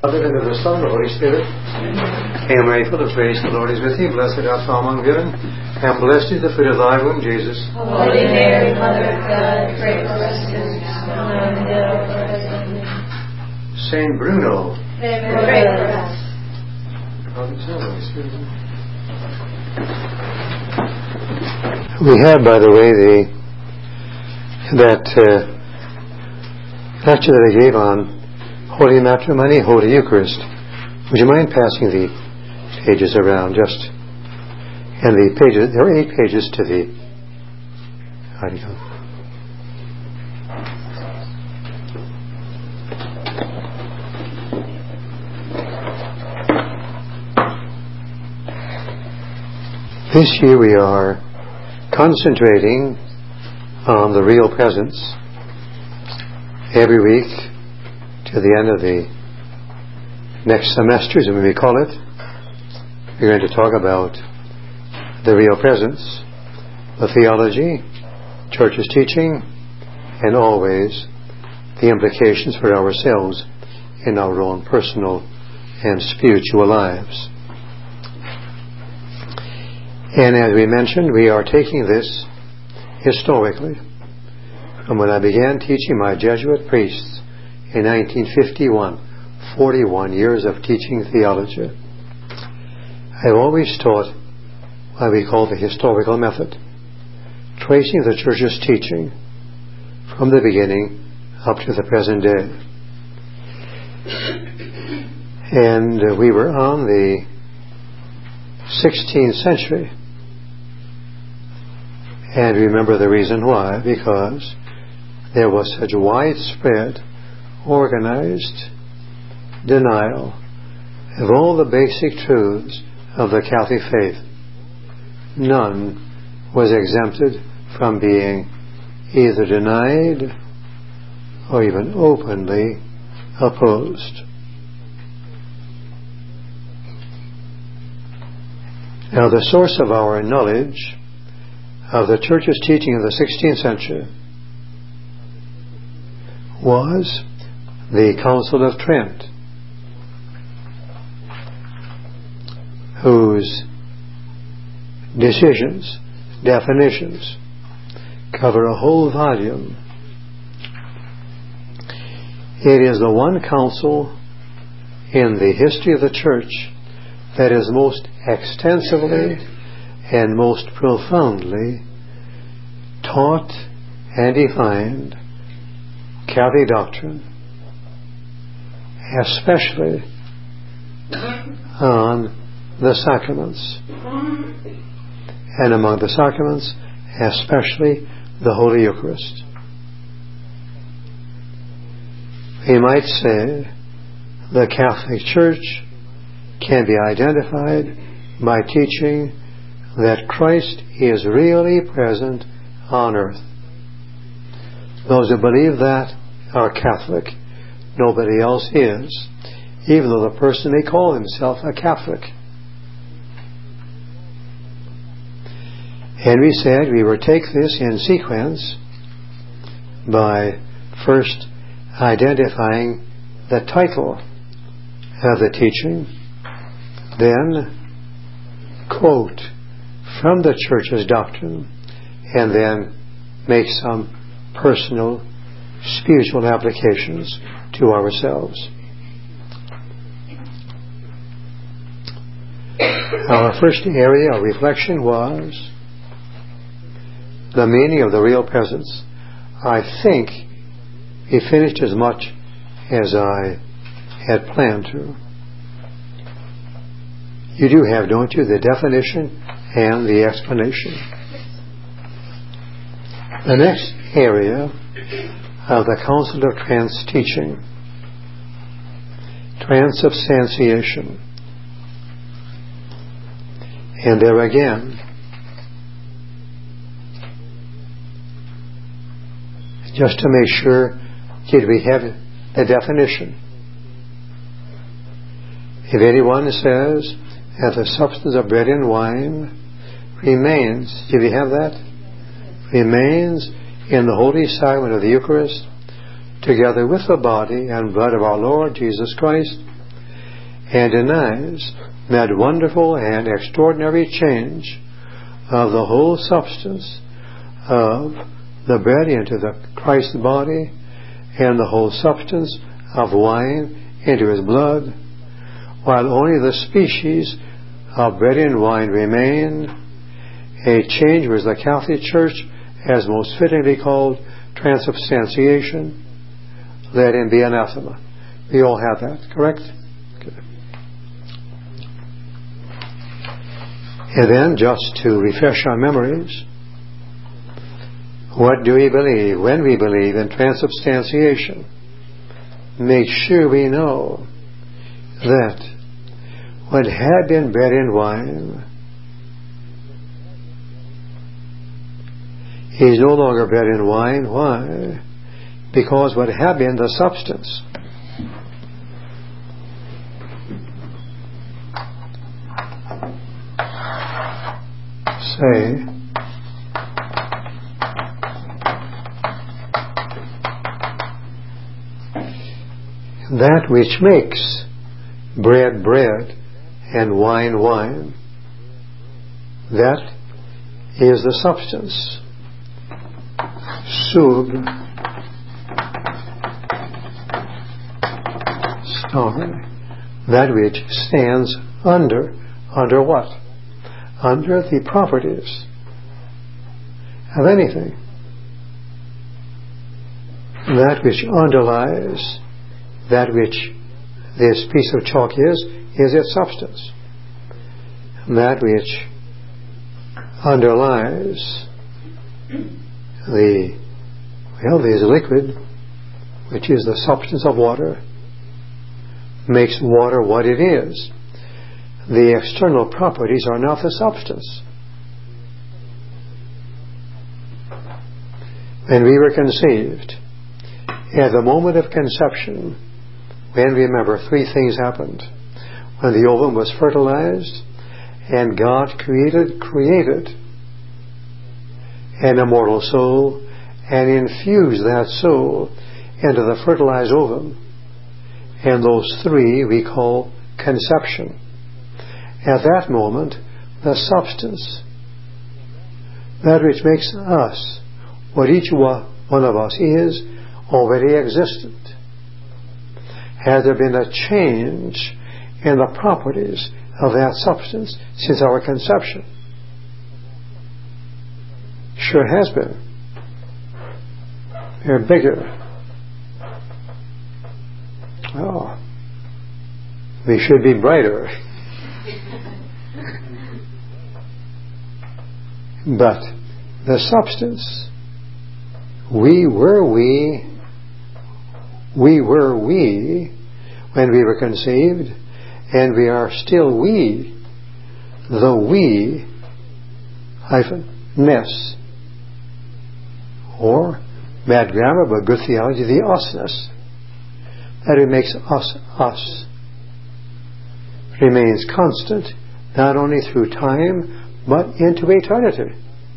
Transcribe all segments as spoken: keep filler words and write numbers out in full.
Father, and of the Son, and the Holy Spirit. Hail Mary, full of grace, the Lord is with thee. Blessed art thou among women, and blessed is the fruit of thy womb, Jesus. Holy Mary, Mother of God, pray for us sinners, now and at the hour of our death. Saint Bruno, pray for us. We have, by the way, the that uh, lecture that I gave on Holy Matrimony, Holy Eucharist. Would you mind passing the pages around? Just and the pages. There are eight pages to the. How do you go? This year we are concentrating on the real presence. Every week, to the end of the next semester, as we may call it, we're going to talk about the real presence, the theology, Church's teaching, and always the implications for ourselves in our own personal and spiritual lives. And as we mentioned, we are taking this historically from when I began teaching my Jesuit priests in nineteen fifty-one, forty-one years of teaching theology. I've always taught what we call the historical method, tracing the Church's teaching from the beginning up to the present day. And uh, we were on the sixteenth century. And remember the reason why, because there was such widespread, organized denial of all the basic truths of the Catholic faith. None was exempted from being either denied or even openly opposed. Now, the source of our knowledge of the Church's teaching of the sixteenth century was the Council of Trent, whose decisions, definitions, cover a whole volume. It is the one council in the history of the Church that is most extensively and most profoundly taught and defined Catholic doctrine, especially on the sacraments, and among the sacraments, especially the Holy Eucharist. We might say the Catholic Church can be identified by teaching that Christ is really present on earth. Those who believe that are Catholic. Nobody else is, even though the person may call himself a Catholic. And we said we would take this in sequence by first identifying the title of the teaching, then quote from the Church's doctrine, and then make some personal spiritual applications to ourselves. Our first area of reflection was the meaning of the real presence. I think he finished as much as I had planned to. You do have, don't you, the definition and the explanation. The next area of the Council of Trent's teaching, transubstantiation. And there again, just to make sure, did we have the definition? If anyone says that the substance of bread and wine remains, did we have that? Remains in the holy sacrament of the Eucharist, together with the body and blood of our Lord Jesus Christ, and denies that wonderful and extraordinary change of the whole substance of the bread into the Christ's body, and the whole substance of wine into his blood, while only the species of bread and wine remain, a change which the Catholic Church has most fittingly called transubstantiation. Let him be anathema. We all have that, correct? Good. And then, just to refresh our memories, what do we believe? When we believe in transubstantiation, make sure we know that what had been bread and wine is no longer bread and wine. Why? Because what had been the substance say that which makes bread bread and wine wine, that is the substance sub star, that which stands under under what? Under the properties of anything. That which underlies that which this piece of chalk is, is its substance. That which underlies the, well, there's liquid, which is the substance of water, makes water what it is. The external properties are not the substance. When we were conceived, at the moment of conception, when, remember, three things happened. When the ovum was fertilized, and God created, created an immortal soul, and infused that soul into the fertilized ovum. And those three we call conception. At that moment, the substance, that which makes us what each one of us is, already existed. Has there been a change in the properties of that substance since our conception? Sure has been. They're bigger. Oh, we should be brighter. But the substance, we were we, we were we when we were conceived, and we are still we, the we hyphen ness, or bad grammar but good theology, the usness, that it makes us us, remains constant not only through time but into eternity.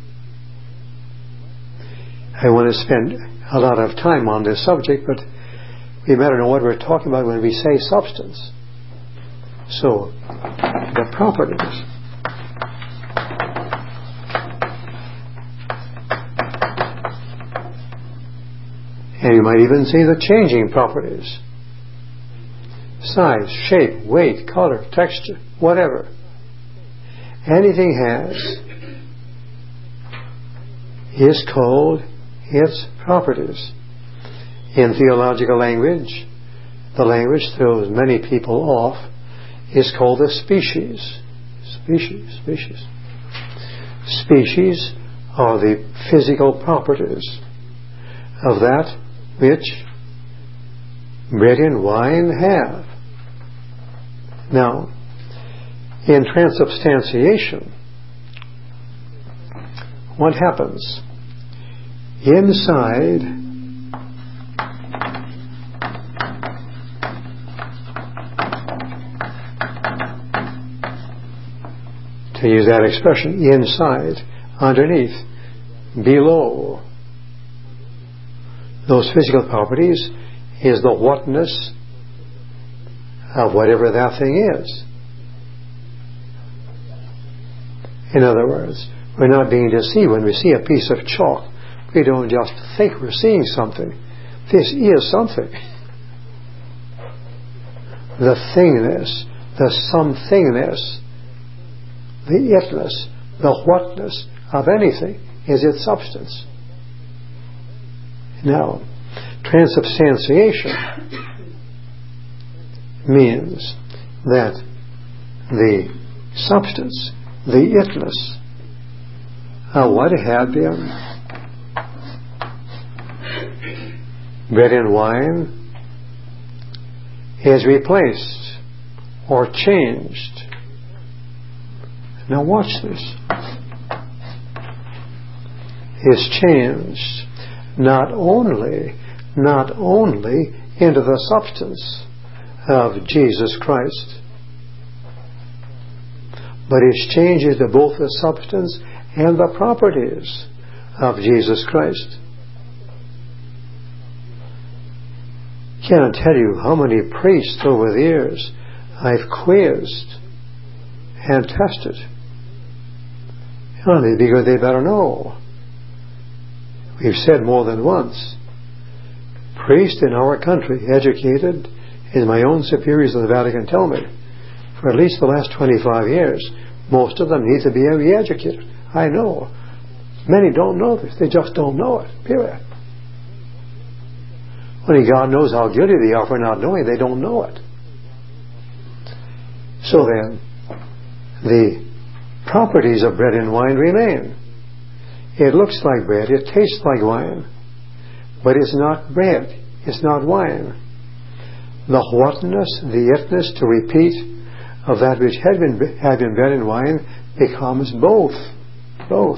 I want to spend a lot of time on this subject, but we better know what we're talking about when we say substance. So, the properties. And you might even see the changing properties. Size, shape, weight, color, texture, whatever. Anything has is called its properties. In theological language, the language throws many people off, is called the species. Species, species. Species are the physical properties of that which bread and wine have. Now, in transubstantiation, what happens? Inside to use that expression, inside, underneath, below those physical properties is the whatness of whatever that thing is. In other words, we're not being deceived when we see a piece of chalk. We don't just think we're seeing something. This is something. The thingness, the somethingness, the itness, the whatness of anything is its substance. Now, transubstantiation means that the substance, the itness of what had been bread and wine is replaced or changed. Now watch this. Is changed not only, not only into the substance of Jesus Christ, but is changed into both the substance and the properties of Jesus Christ. Can't tell you how many priests over the years I've quizzed and tested. Only because they better know. We've said more than once, priests in our country, educated, as my own superiors of the Vatican tell me, for at least the last twenty-five years, most of them need to be re-educated. I know. Many don't know this. They just don't know it. Period. Only God knows how guilty they are for not knowing. They don't know it. So then, the properties of bread and wine remain. It looks like bread, it tastes like wine, but it's not bread, it's not wine. The whatness, the itness, to repeat, of that which had been had been bread and wine becomes both, both.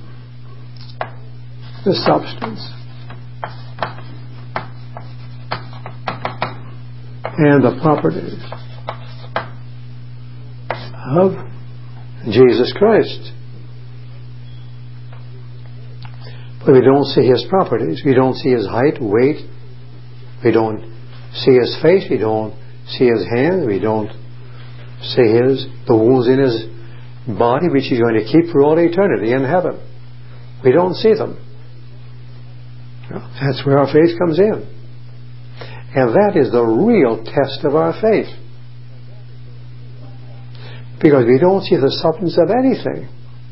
The substance and the properties of Jesus Christ. But we don't see His properties. We don't see His height, weight. We don't see His face. We don't see His hands. We don't see His the wounds in His body, which He's going to keep for all eternity in heaven. We don't see them. That's where our faith comes in. And that is the real test of our faith. Because we don't see the substance of anything.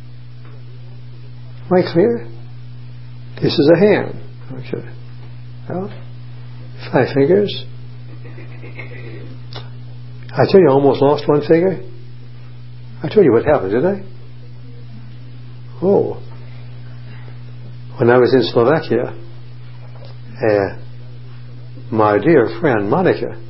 Am I clear? This is a hand. Okay. Well, five fingers. I tell you, I almost lost one finger. I told you what happened, didn't I? Oh. When I was in Slovakia, uh, my dear friend Monica,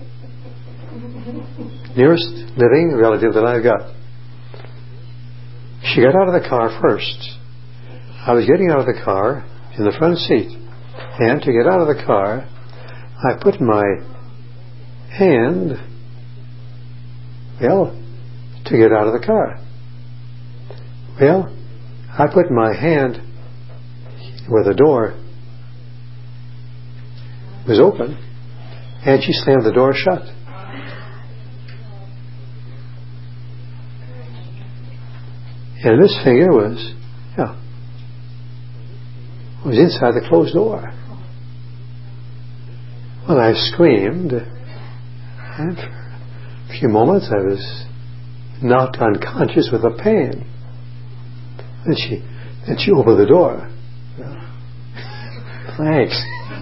nearest living relative that I've got, she got out of the car first. I was getting out of the car in the front seat, and to get out of the car, I put my hand, well, to get out of the car. Well, I put my hand where the door was open, and she slammed the door shut. And this finger was, yeah, was inside the closed door. Well, I screamed, and for a few moments I was knocked unconscious with the pain. Then she, then she opened the door. Thanks.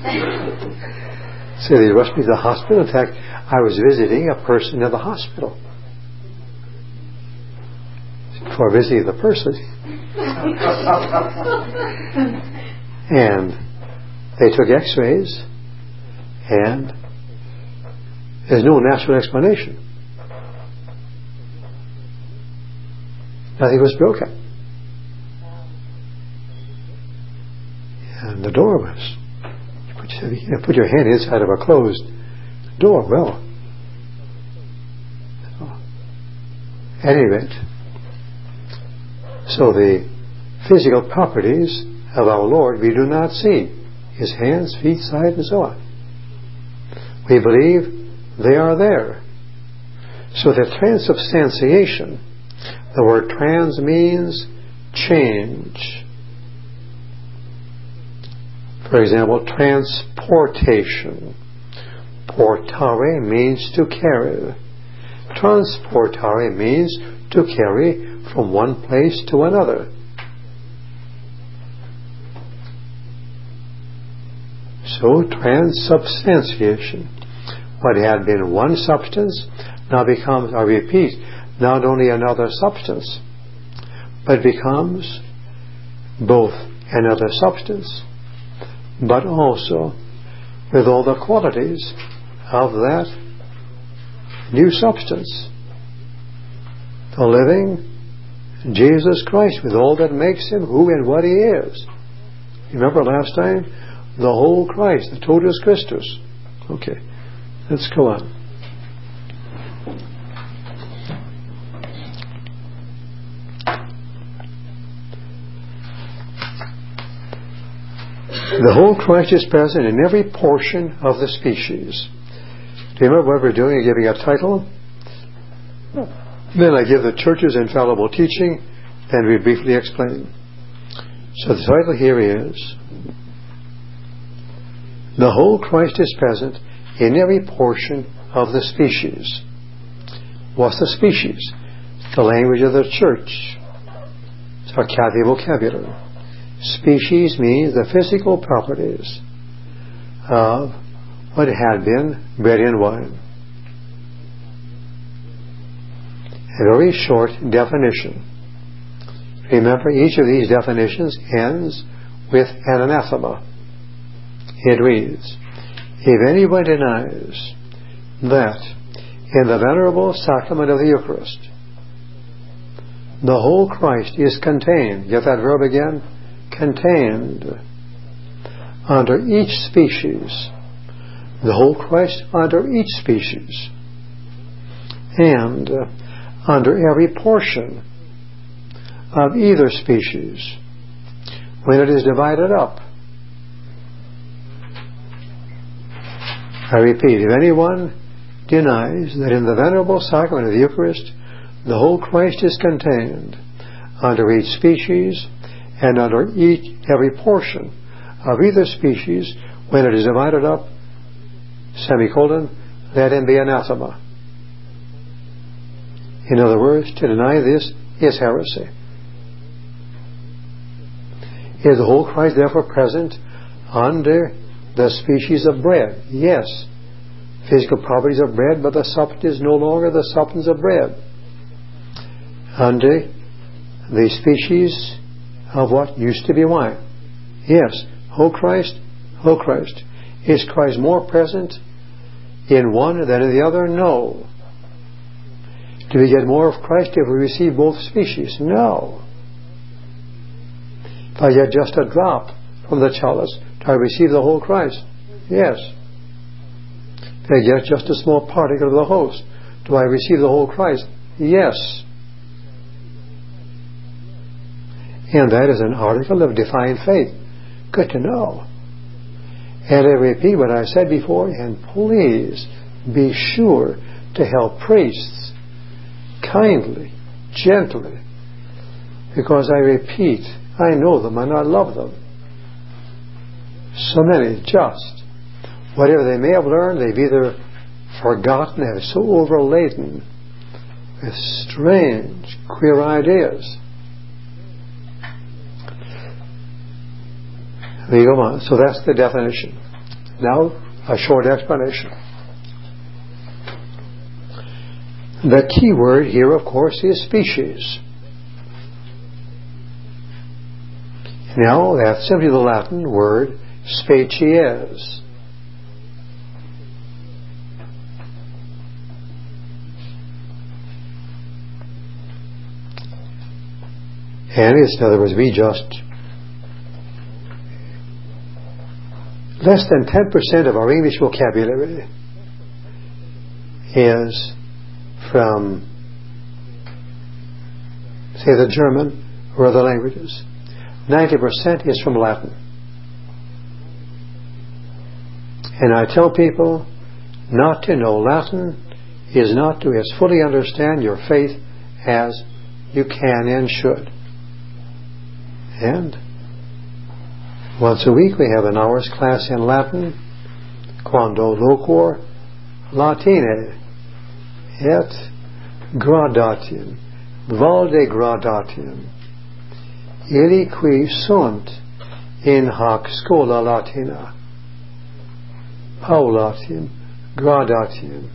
So they rushed me to the hospital. In fact, I was visiting a person in the hospital. Before visiting the person. And they took x-rays, and there's no natural explanation. Nothing was broken. And the door was, you put, you know, put your hand inside of a closed door. Well, at any rate, so the physical properties of our Lord we do not see. His hands, feet, side, and so on. We believe they are there. So the transubstantiation, the word trans means change. For example, transportation. Portare means to carry. Transportare means to carry from one place to another. So, transubstantiation. What had been one substance now becomes, I repeat, not only another substance, but becomes both another substance, but also with all the qualities of that new substance. The living Jesus Christ, with all that makes Him who and what He is. Remember last time? The whole Christ, the totus Christus. Okay, let's go on. The whole Christ is present in every portion of the species. Do you remember what we're doing? You're giving a title. Then I give the church's infallible teaching, and we briefly explain. So the title here is, the whole Christ is present in every portion of the species. What's the species? The language of the church. It's our Catholic vocabulary. Species means the physical properties of what had been bread and wine. A very short definition. Remember, each of these definitions ends with an anathema. It reads, if anyone denies that in the venerable sacrament of the Eucharist the whole Christ is contained, get that verb again? Contained under each species, the whole Christ under each species, and under every portion of either species when it is divided up. I repeat, if anyone denies that in the venerable sacrament of the Eucharist the whole Christ is contained under each species and under each every portion of either species when it is divided up, semicolon, let him be anathema. In other words, to deny this is heresy. Is the whole Christ therefore present under the species of bread? Yes. Physical properties of bread, but the substance is no longer the substance of bread. Under the species of what used to be wine. Yes. Whole Christ, whole Christ. Is Christ more present in one than in the other? No. Do we get more of Christ if we receive both species? No. If I get just a drop from the chalice, do I receive the whole Christ? Yes. If I get just a small particle of the host, do I receive the whole Christ? Yes. And that is an article of divine faith. Good to know. And I repeat what I said before, and please be sure to help priests kindly, gently, because I repeat, I know them and I love them. So many just, whatever they may have learned, they've either forgotten and are so overladen with strange, queer ideas. We go on. So that's the definition. Now, a short explanation. The key word here, of course, is species. Now, that's simply the Latin word species. And it's, in other words, we just less than ten percent of our English vocabulary is from, say, the German or other languages. ninety percent is from Latin. And I tell people not to know Latin is not to as fully understand your faith as you can and should. And once a week we have an hour's class in Latin. Quando locor Latine et gradatium, valde gradatium, illi qui sunt in hac schola Latina, Paulatium gradatium,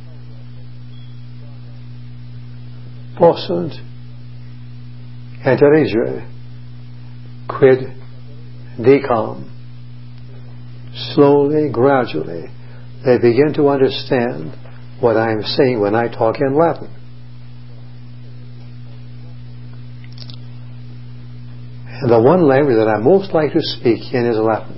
possunt enterigere quid dicam. Slowly, gradually, they begin to understand what I am saying when I talk in Latin. And the one language that I most like to speak in is Latin.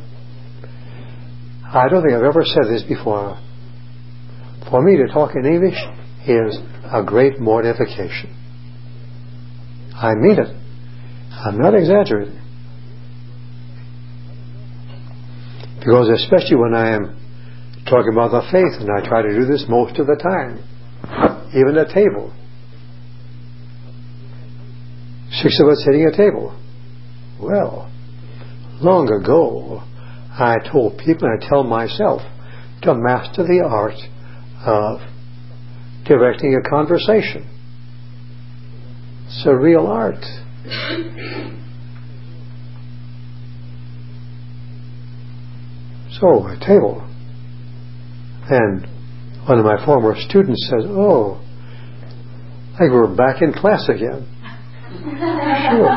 I don't think I've ever said this before. For me to talk in English is a great mortification. I mean it. I'm not exaggerating. Because especially when I am talking about the faith, and I try to do this most of the time, even at table. Six of us sitting at table. Well, long ago, I told people, and I tell myself, to master the art of directing a conversation. It's a real art. So, at table. And one of my former students says, "Oh, I think we're back in class again." Sure.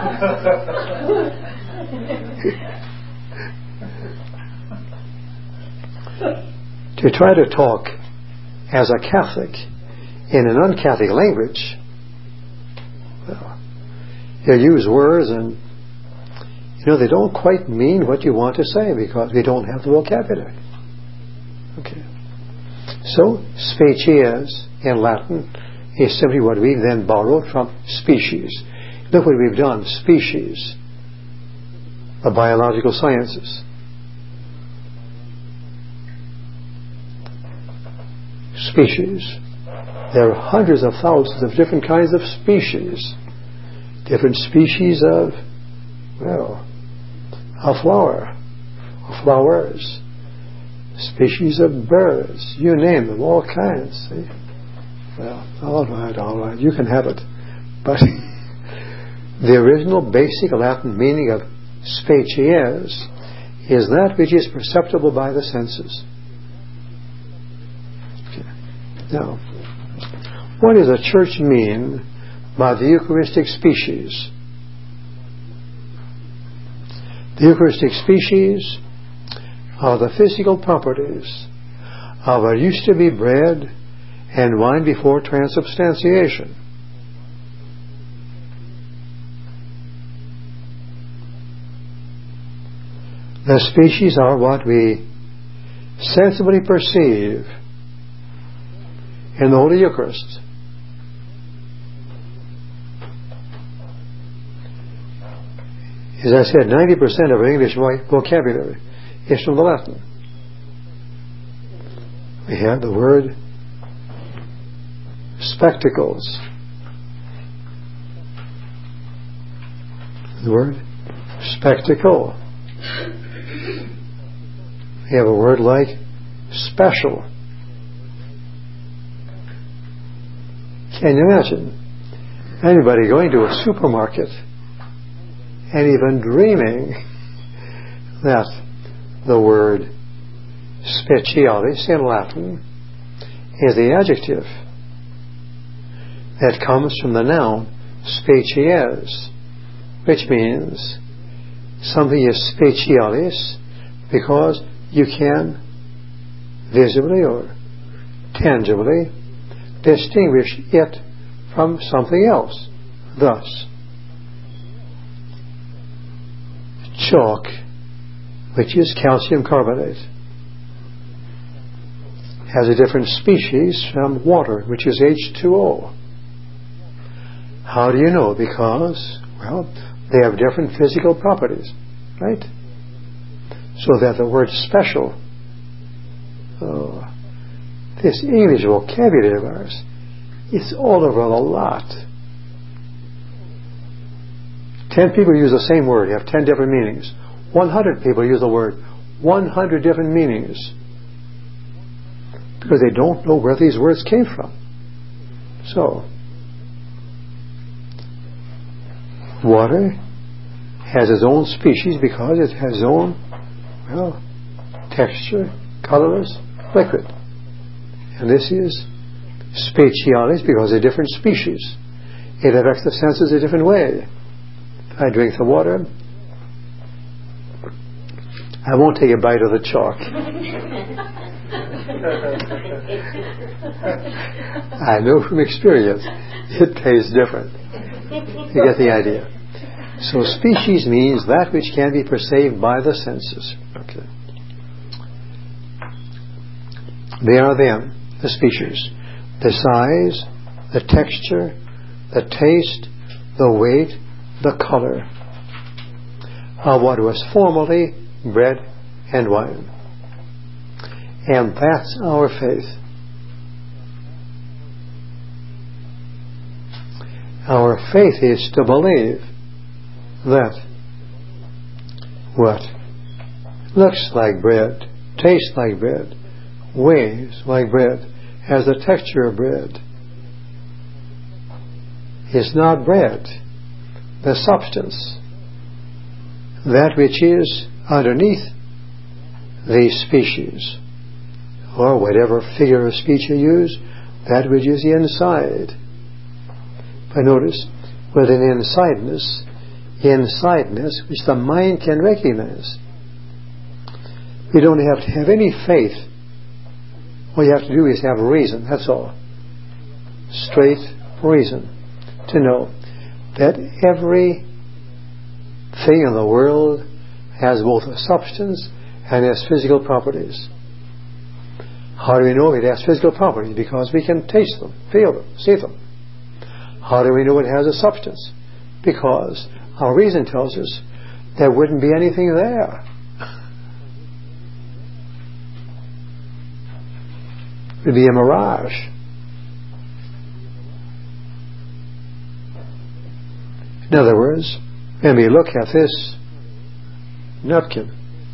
To try to talk as a Catholic in an un-Catholic language, well, you use words and you know, they don't quite mean what you want to say because we don't have the vocabulary. Okay. So, species in Latin is simply what we then borrowed from species. Look what we've done, species, the biological sciences. Species. There are hundreds of thousands of different kinds of species. Different species of, well, a flower, or flowers, species of birds, you name them, all kinds. See? Well, all right, all right, you can have it. But the original basic Latin meaning of species is that which is perceptible by the senses. Okay. Now, what does the Church mean by the Eucharistic species? The Eucharistic species are the physical properties of what used to be bread and wine before transubstantiation. The species are what we sensibly perceive in the Holy Eucharist. As I said, ninety percent of our English vocabulary is from the Latin. We have the word spectacles. The word spectacle. We have a word like special. Can you imagine anybody going to a supermarket and even dreaming that the word specialis in Latin is the adjective that comes from the noun species, which means something is specialis because you can visibly or tangibly distinguish it from something else. Thus, chalk, which is calcium carbonate, has a different species from water, which is H two O. How do you know? Because, well, they have different physical properties, right? So that the word special, oh, this English vocabulary of ours, it's all over a lot. Ten people use the same word, you have ten different meanings. One hundred people use the word, one hundred different meanings. Because they don't know where these words came from. So, water has its own species because it has its own, well, texture, colorless, liquid. And this is specialis because they're different species. It affects the senses a different way. If I drink the water, I won't take a bite of the chalk. I know from experience it tastes different. You get the idea. So species means that which can be perceived by the senses. Okay. They are them, the species. The size, the texture, the taste, the weight, the color of what was formerly bread and wine. And that's our faith. Our faith is to believe that what looks like bread, tastes like bread, weighs like bread, has the texture of bread, is not bread. The substance, that which is underneath these species, or whatever figure of speech you use, that which is the inside. But notice, with an insideness, insideness which the mind can recognize. We don't have to have any faith. All you have to do is have reason, that's all. Straight reason to know that every thing in the world has both a substance and has physical properties. How do we know it has physical properties? Because we can taste them, feel them, see them. How do we know it has a substance? Because our reason tells us there wouldn't be anything there. It would be a mirage. In other words, when we look at this napkin,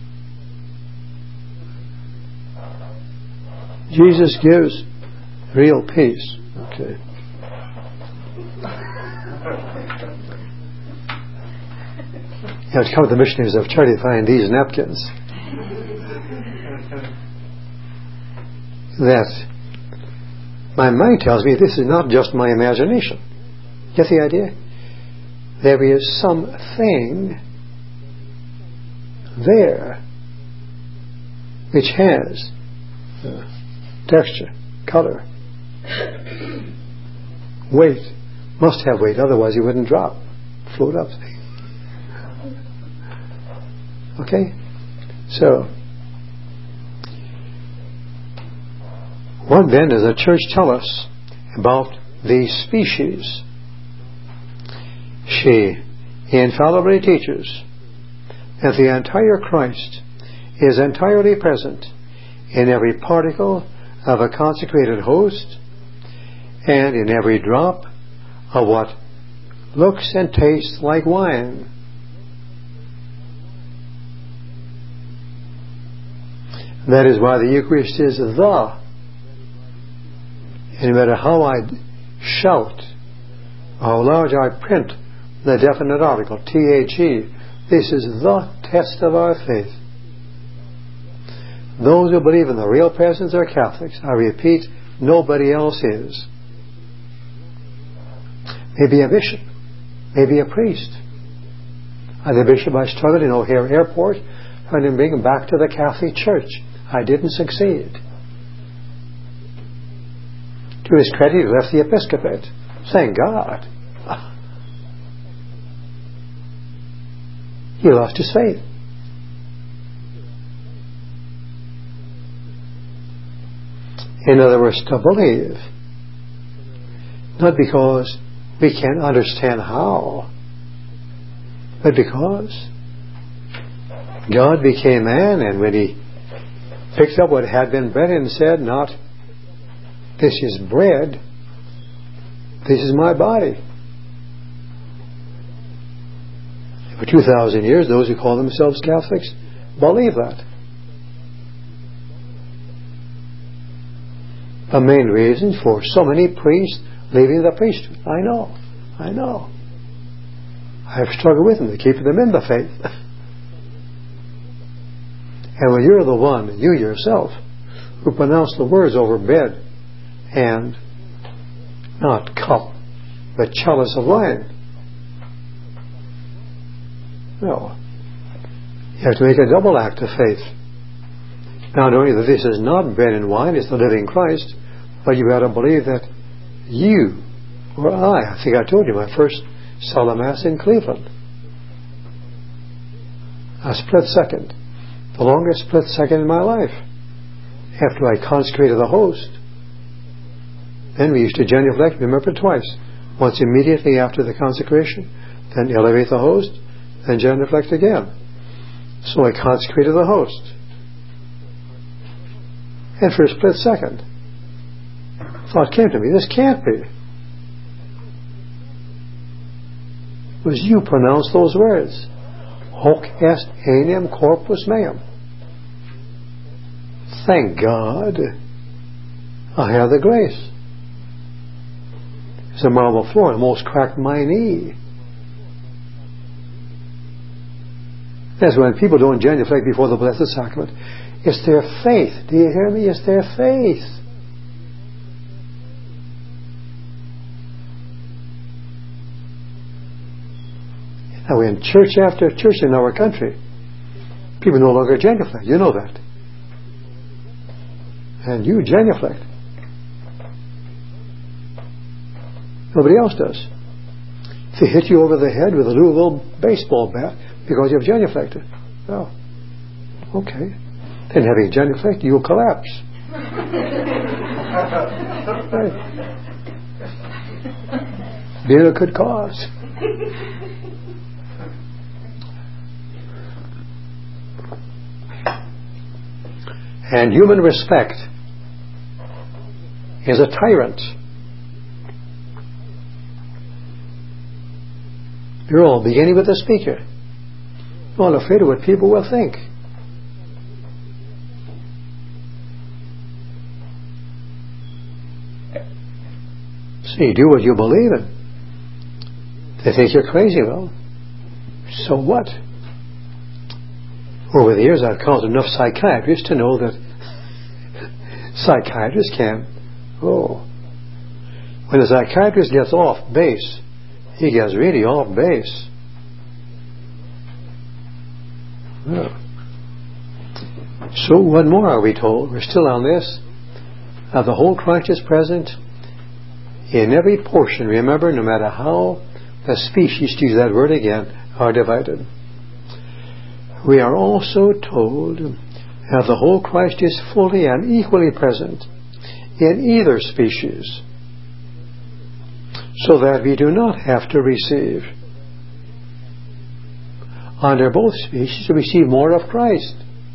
Jesus gives real peace. Okay. You have to come to the Missionaries of Charity to find these napkins. That my mind tells me this is not just my imagination. Get the idea? There is something there which has uh, texture, color, weight. Must have weight, otherwise you wouldn't drop, float up. Okay? So, what then does the church tell us about these species? She infallibly teaches that the entire Christ is entirely present in every particle of a consecrated host and in every drop of what looks and tastes like wine. That is why the Eucharist is the. And no matter how I shout, how large I print the definite article, T H E, this is the test of our faith. Those who believe in the real presence are Catholics. I repeat, nobody else is. Maybe a bishop, maybe a priest. As a bishop, I struggled in O'Hare Airport trying to bring him back to the Catholic Church. I didn't succeed. To his credit, he left the episcopate. Thank God. He lost his faith. In other words, to believe. Not because we can't understand how, but because God became man, and when He picked up what had been bread and said, not this is bread, this is my body. For two thousand years, those who call themselves Catholics believe that. The main reason for so many priests leaving the priesthood. I know, I know. I've struggled with them to keep them in the faith. And when you're the one, you yourself, who pronounce the words over bread and not cup, but chalice of wine, no. You have to make a double act of faith. Not only that this is not bread and wine, it's the living Christ, but you got to believe that you, or I, I think I told you my first solemn Mass in Cleveland, a split second, the longest split second in my life, after I consecrated the host. Then we used to genuflect, remember, twice. Once immediately after the consecration, then elevate the host, then genuflect again. So I consecrated the host. And for a split second, thought came to me, this can't be. It was you pronounced those words. Hoc est enim corpus meum. Thank God I have the grace. It's a marble floor, I almost cracked my knee. That's when people don't genuflect before the Blessed Sacrament. It's their faith. Do you hear me? It's their faith. Now, in church after church in our country, people no longer genuflect. You know that. And you genuflect. Nobody else does. If they hit you over the head with a Louisville baseball bat because you've genuflected, well, okay. Then having genuflected, you'll collapse. Right. Being a good cause. And human respect is a tyrant. You're all beginning with the speaker. You're all afraid of what people will think. See, do what you believe in. They think you're crazy. Well, so what? Over the years, I've counseled enough psychiatrists to know that psychiatrists can. Oh, when a psychiatrist gets off base, he gets really off base. Yeah. So, what more are we told? We're still on this. Uh, the whole Christ is present in every portion. Remember, no matter how the species, to use that word again, are divided. We are also told that the whole Christ is fully and equally present in either species, so that we do not have to receive. Under both species, we receive more of Christ.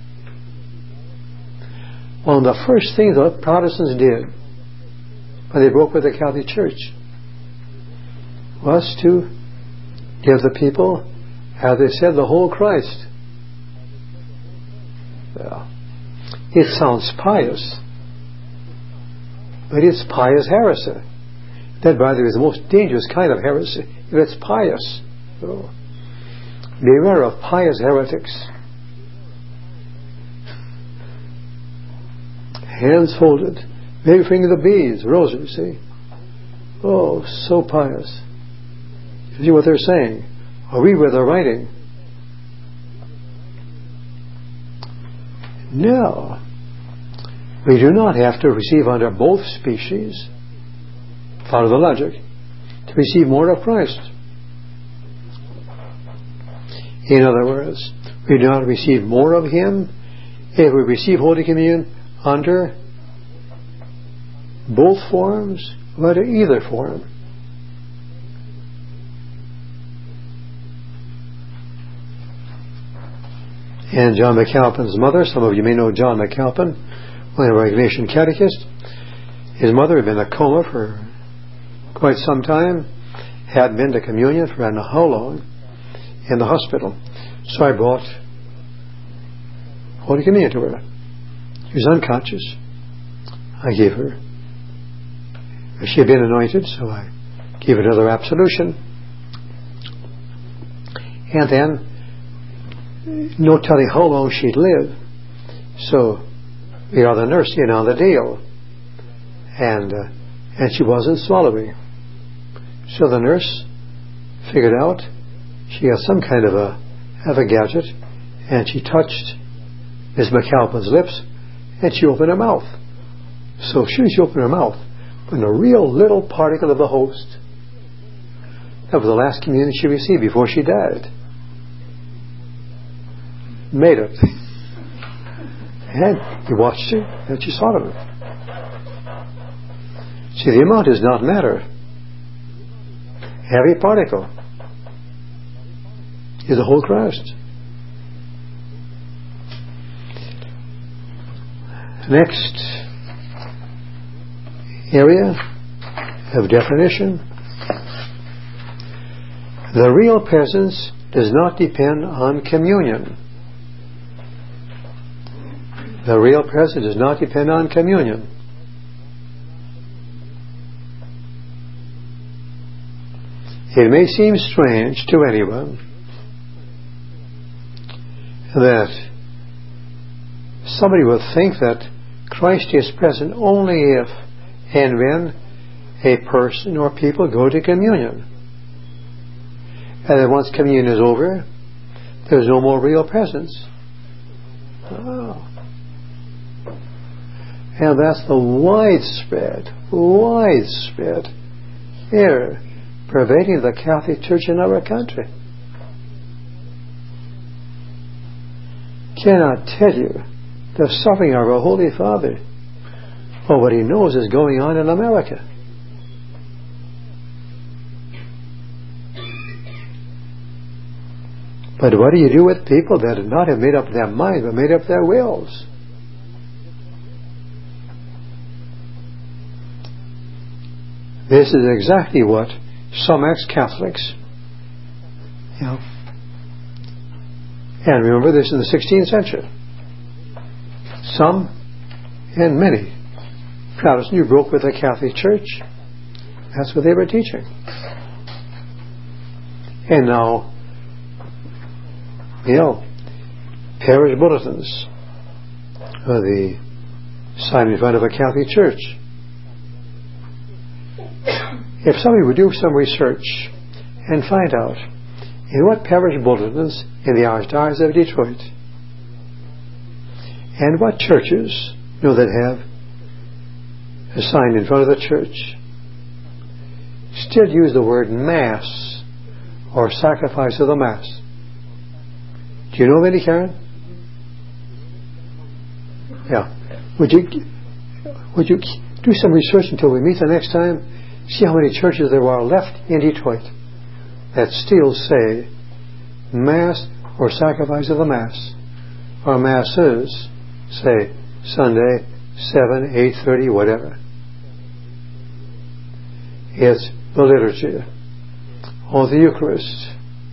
One of the first things the Protestants did when they broke with the Catholic Church was to give the people, as they said, the whole Christ. Well, it sounds pious, but it's pious heresy. That, by the way, is the most dangerous kind of heresy, if it's pious. So, beware of pious heretics. Hands folded, maybe finger the beads, rosary, see? Oh, so pious. You see what they're saying, or read what they're writing. No. We do not have to receive under both species, follow the logic, to receive more of Christ. In other words, we do not receive more of Him if we receive Holy Communion under both forms or under either form. And John McAlpin's mother, some of you may know John McAlpin, one of our Ignatian catechists, His mother had been in a coma for quite some time, hadn't been to communion for I don't know how long, in the hospital. So I brought Holy Communion to her. She was unconscious. I gave her. She had been anointed, so I gave her another absolution. And then, no telling how long she'd live. So, we are the nurse in on the deal. And, uh, and she wasn't swallowing. So the nurse figured out she had some kind of a, of a gadget, and she touched Miss McAlpin's lips, and she opened her mouth. So as soon as she opened her mouth, when a real little particle of the host, that was the last communion she received before she died. Made it. And he watched her, and she saw it. See, the amount does not matter. Every particle is the whole Christ. Next area of definition. The real presence does not depend on communion. The real presence does not depend on communion. It may seem strange to anyone that somebody would think that Christ is present only if and when a person or people go to communion. And then once communion is over, there's no more real presence. Oh. And that's the widespread, widespread error pervading the Catholic Church in our country. Cannot tell you the suffering of our Holy Father or what he knows is going on in America. But what do you do with people that do not have made up their mind but made up their wills? This is exactly what some ex-Catholics, you know, and remember this in the sixteenth century, some and many Protestants who broke with the Catholic Church, that's what they were teaching. And now, you know, parish bulletins are the sign in front of a Catholic church. If somebody would do some research and find out in what parish bulletins in the Archdiocese of Detroit and what churches, you know, that have a sign in front of the church still use the word Mass or sacrifice of the Mass. Do you know of any, Karen? Yeah. Would you would you do some research until we meet the next time? See how many churches there are left in Detroit that still say Mass or sacrifice of the Mass, or Masses say Sunday seven, eight thirty, whatever. It's the liturgy or the Eucharist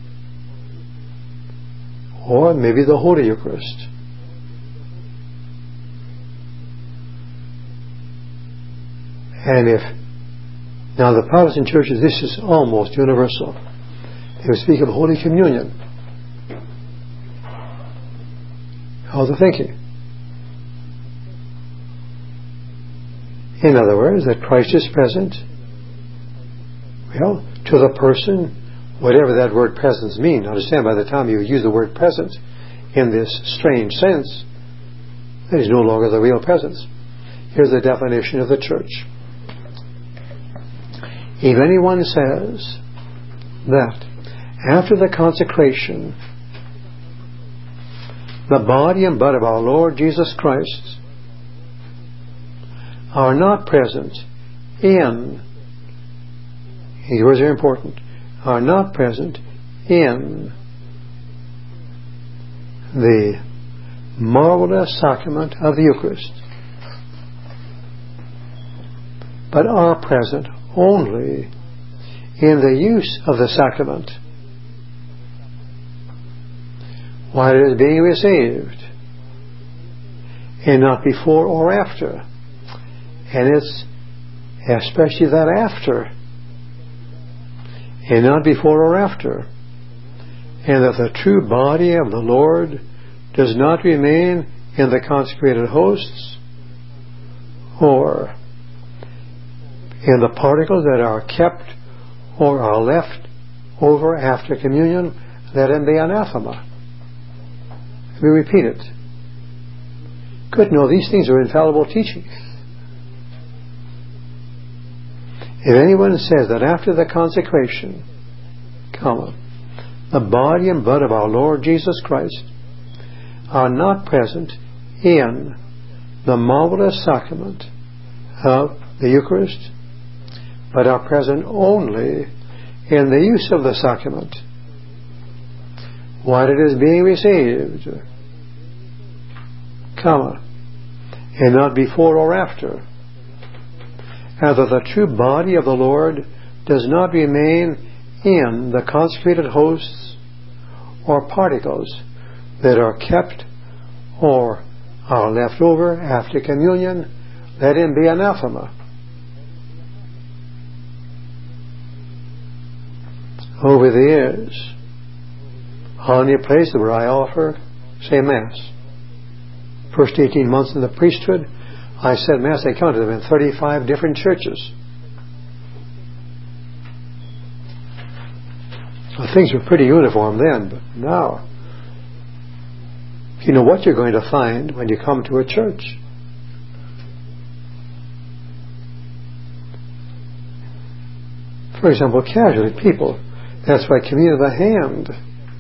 or maybe the Holy Eucharist. And if now the Protestant churches, this is almost universal. They would speak of Holy Communion. How's the thinking? In other words, that Christ is present, well, to the person, whatever that word presence means. Understand, by the time you use the word present in this strange sense, that is no longer the real presence. Here's the definition of the church. If anyone says that after the consecration, the body and blood of our Lord Jesus Christ are not present in, these words are important, are not present in the marvelous sacrament of the Eucharist, but are present only in the use of the sacrament while it is being received, and not before or after. And it's especially that after, and not before or after, and that the true body of the Lord does not remain in the consecrated hosts or in the particles that are kept or are left over after communion. Let him be anathema. We repeat it. Good, no, these things are infallible teaching. If anyone says that after the consecration, comma, the body and blood of our Lord Jesus Christ are not present in the marvelous sacrament of the Eucharist, but are present only in the use of the sacrament while it is being received, comma, and not before or after, and that the true body of the Lord does not remain in the consecrated hosts or particles that are kept or are left over after communion, let him be anathema. Over the years, only a place where I offer, say, Mass. First eighteen months in the priesthood, I said Mass, I counted them in thirty-five different churches. Well, things were pretty uniform then, but now, you know what you're going to find when you come to a church. For example, casually, people, that's why communion of the hand,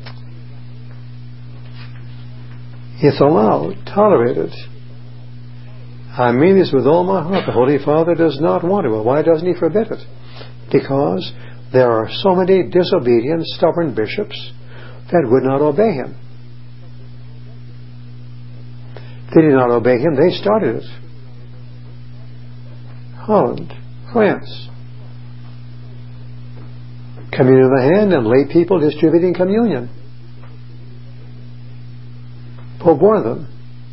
it's allowed, tolerated. I mean this with all my heart. The Holy Father does not want it. Well, why doesn't he forbid it? Because there are so many disobedient, stubborn bishops that would not obey him. They did not obey him. They started it. Holland, France. Communion of the hand and lay people distributing communion. Pope warned them.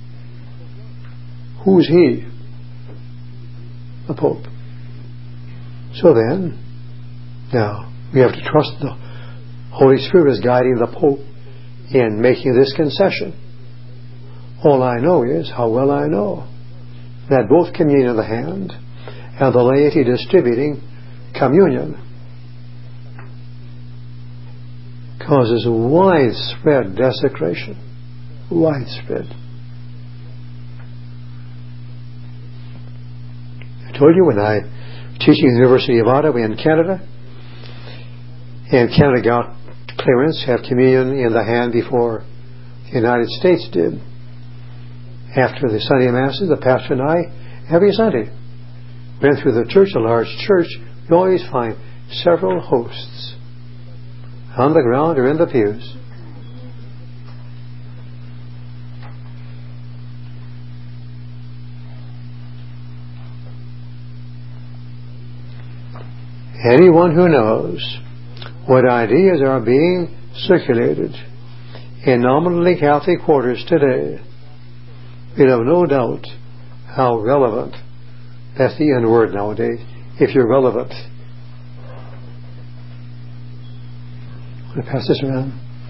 Who's he? The Pope. So then, now, we have to trust the Holy Spirit is guiding the Pope in making this concession. All I know is, how well I know, that both communion of the hand and the laity distributing communion causes widespread desecration. Widespread. I told you when I was teaching at the University of Ottawa in Canada, and Canada got clearance to have communion in the hand before the United States did. After the Sunday Masses, the pastor and I, every Sunday, went through the church, a large church. You always find several hosts on the ground or in the pews. Anyone who knows what ideas are being circulated in nominally Catholic quarters today will have no doubt how relevant, that's the N word nowadays, if you're relevant. I'm going to pass this around.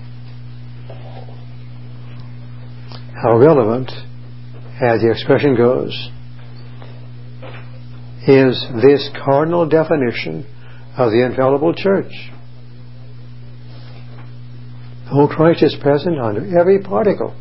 How relevant, as the expression goes, is this cardinal definition of the infallible Church. The whole Christ is present under every particle.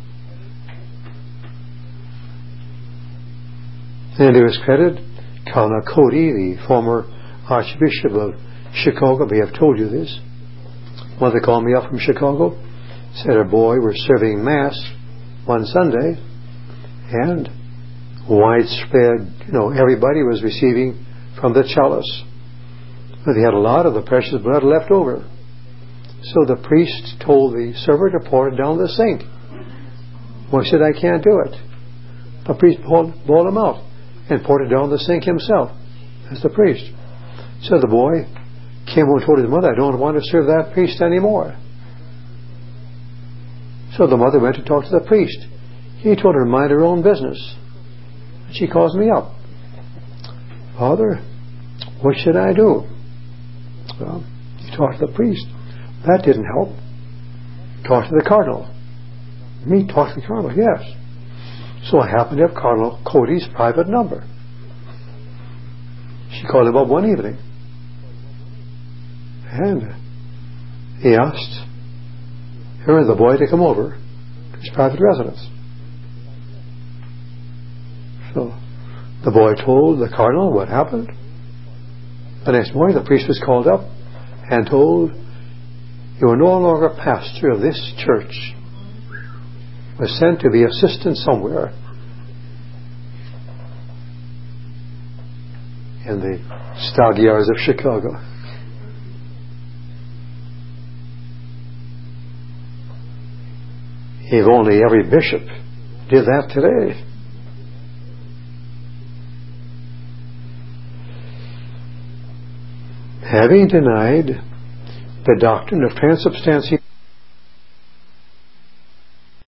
And to his credit, Cardinal Cody, the former Archbishop of Chicago, may have told you this. One that called me up from Chicago said a boy was serving Mass one Sunday, and widespread, you know, everybody was receiving from the chalice. But they had a lot of the precious blood left over. So the priest told the server to pour it down the sink. Well, he said, I can't do it. The priest pulled, pulled him out and poured it down the sink himself. as the priest. So the boy came home and told his mother, I don't want to serve that priest anymore. So the mother went to talk to the priest. He told her to mind her own business. And she calls me up. Father, what should I do? Well, you talk to the priest. That didn't help. Talk to the cardinal. Me talk to the cardinal, yes. So I happened to have Cardinal Cody's private number. She called him up one evening. And he asked her and the boy to come over to his private residence. So the boy told the cardinal what happened. The next morning the priest was called up and told, you are no longer pastor of this church. Was sent to be assistant somewhere in the Stockyards of Chicago. If only every bishop did that today. Having denied the doctrine of transubstantiation